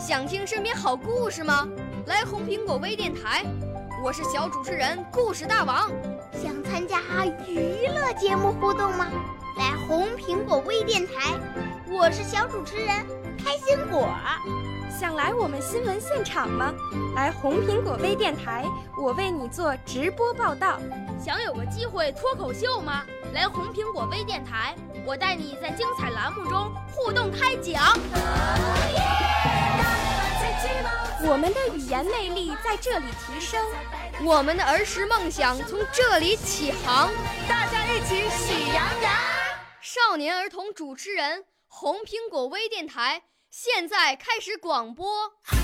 想听身边好故事吗？来红苹果微电台，我是小主持人故事大王。 想参加娱乐节目互动吗？来红苹果微电台，我是小主持人开心果。 想来我们新闻现场吗？来红苹果微电台，我为你做直播报道。 想有个机会脱口秀吗？来红苹果微电台，我带你在精彩栏目中互动开讲。 我们的语言魅力在这里提升， 我们的儿时梦想从这里起航。 大家一起喜羊羊。 少年儿童主持人，红苹果微电台现在开始广播。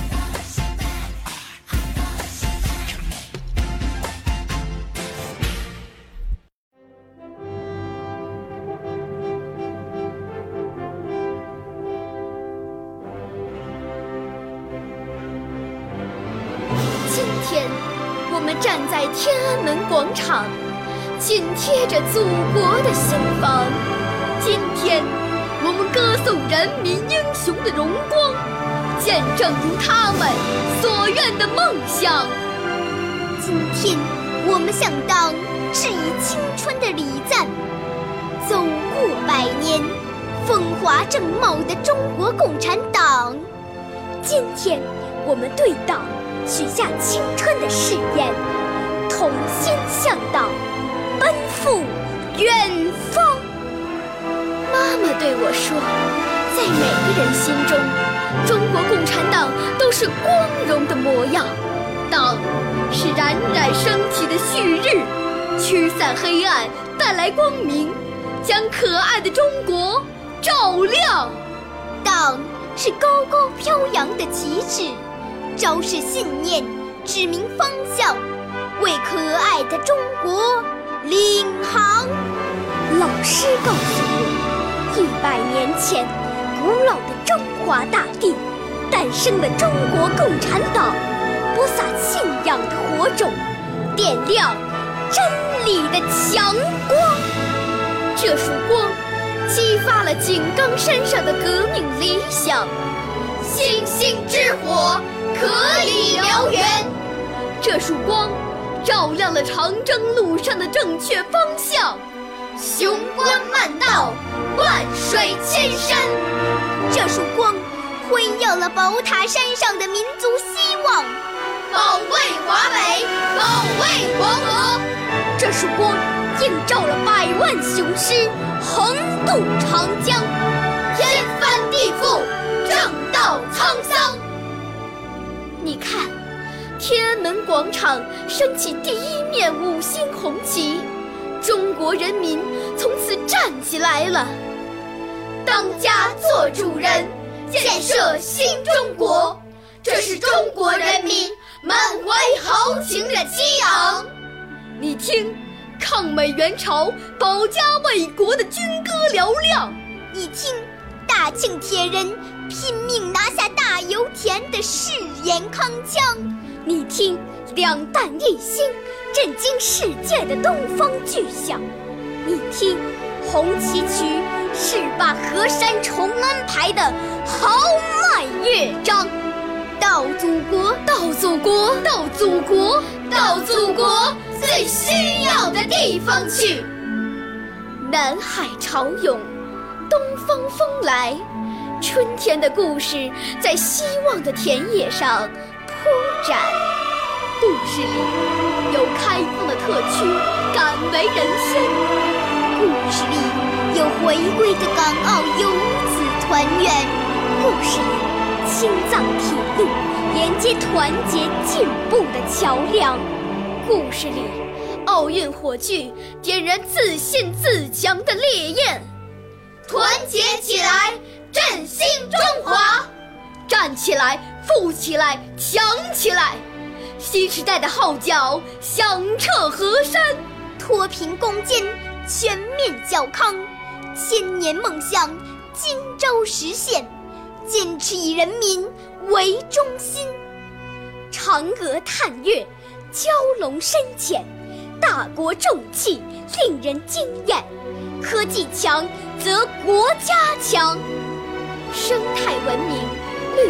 今天我们站在天安门广场，紧贴着祖国的心房。今天我们歌颂人民英雄的荣光，见证如他们所愿的梦想。 今天我们向党致以青春的礼赞。走过100年，风华正茂的中国共产党。今天我们对党许下青春的誓言，同心向党，奔赴远方。妈妈对我说，在每个人心中，中国共产党都是光荣的模样。党是冉冉升起的旭日，驱散黑暗，带来光明，将可爱的中国照亮。党是高高飘扬的旗帜，昭示信念，指明方向，为可爱的中国领航。老师告诉我，100年前，古老的中华大地诞生了中国共产党，播撒信仰的火种，点亮真理的强光。这束光激发了井冈山上的革命理想，星星之火可以燎原。这束光照亮了长征路上的正确方向，雄关漫道，万水千山。这束光辉耀了宝塔山上的民族希望，保卫华北，保卫黄河。这束光映照了100万雄师横渡长江，天翻地覆，正道沧桑。你看，天安门广场升起第一面5星红旗，中国人民从此站起来了。当家作主人，建设新中国，这是中国人民满怀豪情的激昂。你听，抗美援朝、保家卫国的军歌嘹亮；你听，大庆铁人拼命拿下大油田的誓言铿锵；你听，两弹一星震惊世界的东方巨响；你听，红旗曲是把河山重安排的豪迈乐章。到祖国，到祖国，到祖国，到祖国最需要的地方去。南海潮涌，东方风来，春天的故事在希望的田野上铺展。故事里有开放的特区，敢为人先；故事里有回归的港澳游子团圆；故事里青藏铁路连接团结进步的桥梁；故事里奥运火炬点燃自信自强的烈焰。团结起来，振兴中华！站起来，富起来，强起来！新时代的号角响彻河山，脱贫攻坚，全面小康，1000年梦想今朝实现，坚持以人民为中心。嫦娥探月，蛟龙深潜，大国重器令人惊艳。科技强则国家强，生态文明，绿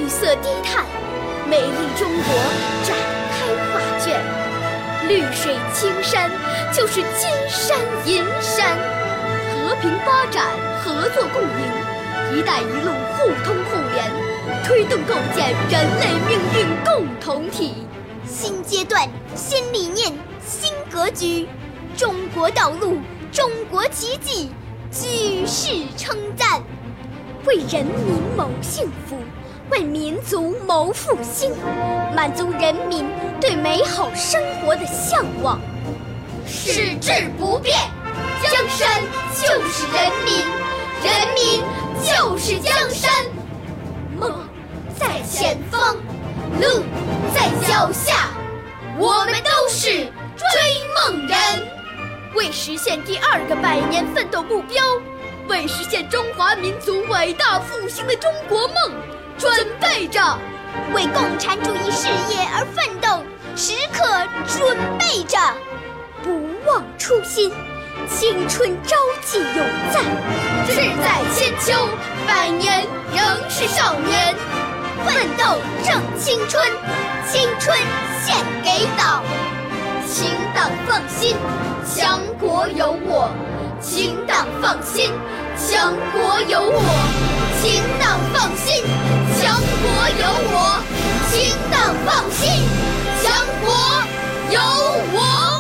绿色低碳，美丽中国展开画卷。绿水青山就是金山银山，和平发展，合作共赢，一带一路互通互联，推动构建人类命运共同体。 新阶段，新理念，新格局，中国道路，中国奇迹，举世称赞。 为人民谋幸福，为民族谋复兴，满足人民对美好生活的向往。 矢志不变，江山就是人民，人民就是江山。梦在前方，路在脚下，我们都是追梦人。 为实现第2个100年奋斗目标，为实现中华民族伟大复兴的中国梦准备着， 为共产主义事业而奋斗，时刻准备着。 不忘初心，青春朝气永在， 志在千秋，100年仍是少年。奋斗正青春，青春献给党。请党放心，强国有我。请党放心，强国有我。请党放心，强国有我。请党放心，强国有我。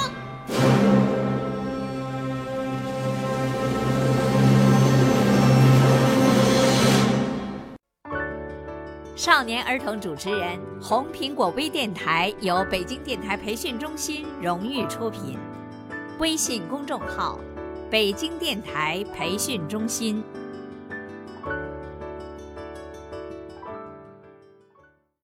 少年儿童主持人，红苹果微电台由北京电台培训中心荣誉出品，微信公众号：北京电台培训中心。